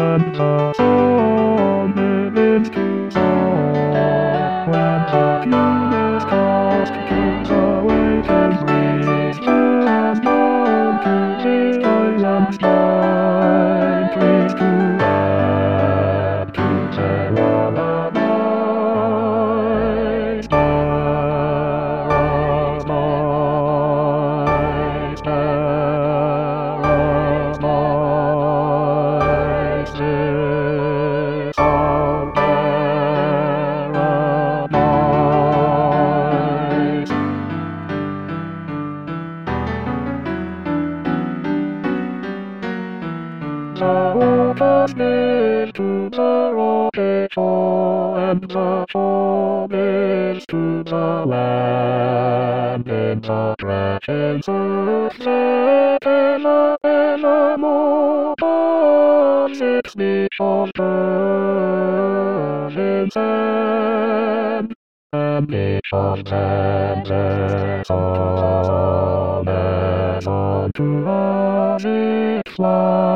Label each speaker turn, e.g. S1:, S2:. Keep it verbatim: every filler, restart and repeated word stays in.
S1: and the sun begins to fall. When the tune is cast to the waiting breeze, and on to this island's line, please to add to terror the night. Terror night, terror night, this our terror night. The water is to the rocky shore, and the foam is to the land. In the crashing surf that is a evermore, but six feet of turning sand, and each of them there's on and on to a its flight.